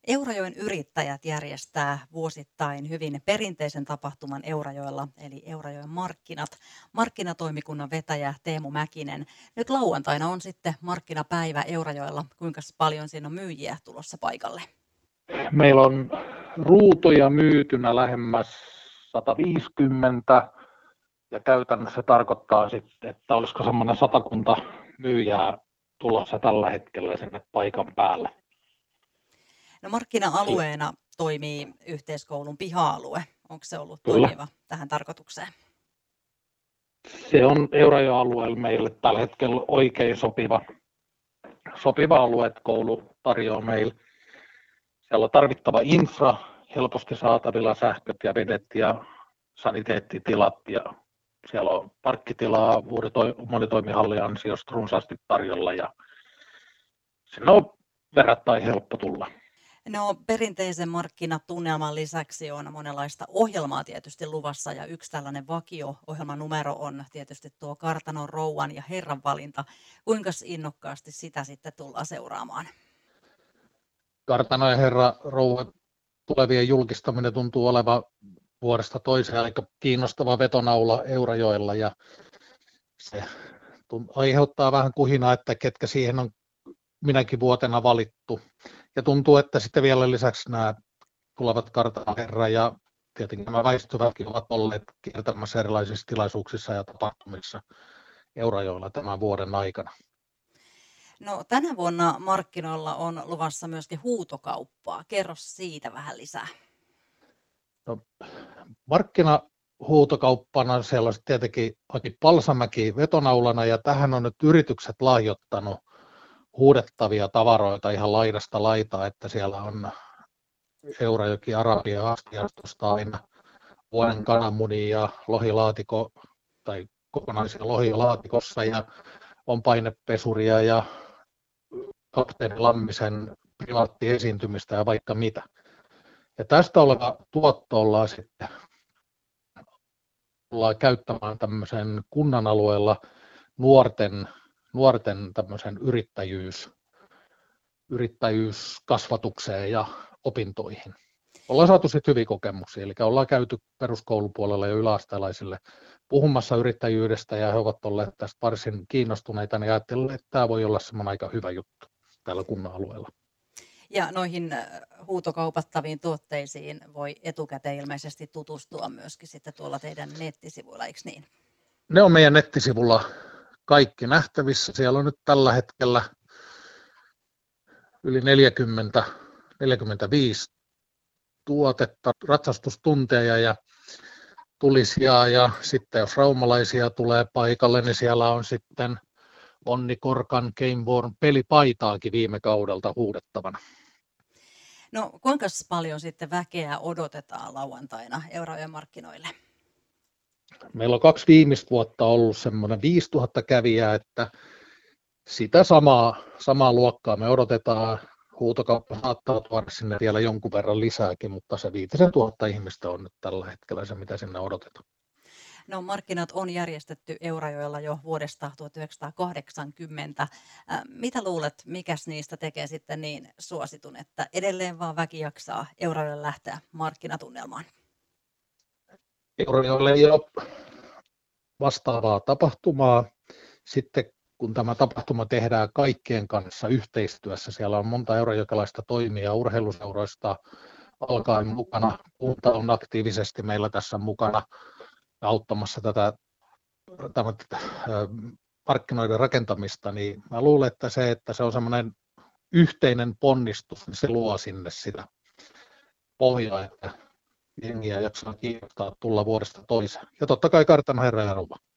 Eurajoen yrittäjät järjestää vuosittain hyvin perinteisen tapahtuman Eurajoella, eli Eurajoen markkinat. Markkinatoimikunnan vetäjä Teemu Mäkinen. Nyt lauantaina on sitten markkinapäivä Eurajoella. Kuinka paljon siinä on myyjiä tulossa paikalle? Meillä on ruutuja myytynä lähemmäs 150 ja käytännössä se tarkoittaa sitten, että olisiko semmoinen 100 myyjää tulossa tällä hetkellä sinne paikan päälle. No, markkina-alueena toimii yhteiskoulun piha-alue. Onko se ollut Kyllä. toimiva tähän tarkoitukseen? Se on Eurajoen alueella meille tällä hetkellä oikein sopiva alue, että koulu tarjoaa meille. Siellä on tarvittava infra, helposti saatavilla sähköt ja vedet ja saniteettitilat ja siellä on parkkitilaa monitoimihallin ansiosta runsaasti tarjolla ja sinne on verrattain helppo tulla. No, perinteisen markkinatunnelman lisäksi on monenlaista ohjelmaa tietysti luvassa ja yksi tällainen vakio-ohjelmanumero on tietysti tuo Kartanon rouvan ja herran valinta. Kuinka innokkaasti sitä sitten tullaan seuraamaan? Kartano ja herra rouva tulevien julkistaminen tuntuu olevan vuodesta toiseen aika kiinnostava vetonaula Eurajoella ja se aiheuttaa vähän kuhinaa, että ketkä siihen on minäkin vuotena valittu. Ja tuntuu, että sitten vielä lisäksi nämä tulevat Kartanon herra ja tietenkin nämä väistyvätkin ovat olleet kiertämässä erilaisissa tilaisuuksissa ja tapahtumissa Eurajoella tämän vuoden aikana. No, tänä vuonna markkinoilla on luvassa myöskin huutokauppaa. Kerro siitä vähän lisää. No, markkinahuutokauppana siellä on tietenkin Aki Palsamäki vetonaulana ja tähän on nyt yritykset lahjoittanut huudettavia tavaroita ihan laidasta laitaa, että siellä on Eurajoki Arabia astiastosta aina vuoden kananmunia, lohilaatiko tai kokonaisia lohia laatikossa ja on painepesuria ja kapteeni Lammisen privaattiesiintymistä ja vaikka mitä. Ja tästä oleva tuotto ollaan sitten käyttämään tämmöisen kunnan alueella nuorten tämmöisen yrittäjyyskasvatukseen ja opintoihin. Ollaan saatu sitten hyviä kokemuksia, eli ollaan käyty peruskoulupuolella ja yläastelaisille puhumassa yrittäjyydestä ja he ovat olleet tästä varsin kiinnostuneita, niin ajattelin, että tämä voi olla semmoinen aika hyvä juttu täällä kunnan alueella. Ja noihin huutokaupattaviin tuotteisiin voi etukäteen ilmeisesti tutustua myöskin sitten tuolla teidän nettisivuilla, eikö niin? Ne on meidän nettisivulla kaikki nähtävissä. Siellä on nyt tällä hetkellä yli 45 tuotetta, ratsastustunteja ja tulisia ja sitten jos raumalaisia tulee paikalle, niin siellä on sitten Onni Korkan Gameborn pelipaitaakin viime kaudelta huudettavana. No, kuinka paljon sitten väkeä odotetaan lauantaina Eurajoen markkinoille? Meillä on 2 viimeistä vuotta ollut semmoinen 5000 kävijää, että sitä samaa luokkaa me odotetaan. Huutokauppa saattaa tuoda sinne vielä jonkun verran lisääkin, mutta se 5000 ihmistä on nyt tällä hetkellä se, mitä sinne odotetaan. No, markkinat on järjestetty Eurajoella jo vuodesta 1980. Mitä luulet, mikäs niistä tekee sitten niin suositun, että edelleen vaan väki jaksaa Eurajoelle lähteä markkinatunnelmaan? Eurajoelle ei ole vastaavaa tapahtumaa. Sitten kun tämä tapahtuma tehdään kaikkien kanssa yhteistyössä, siellä on monta eurajokelaista toimijaa urheiluseuroista alkaen mukana. Kunta on aktiivisesti meillä tässä mukana auttamassa tätä markkinoiden rakentamista, niin mä luulen, että se on semmoinen yhteinen ponnistus, niin se luo sinne sitä pohjaa, että jengiä jaksaa kiinnostaa tulla vuodesta toiseen. Ja totta kai Kartanon herra ja rouva.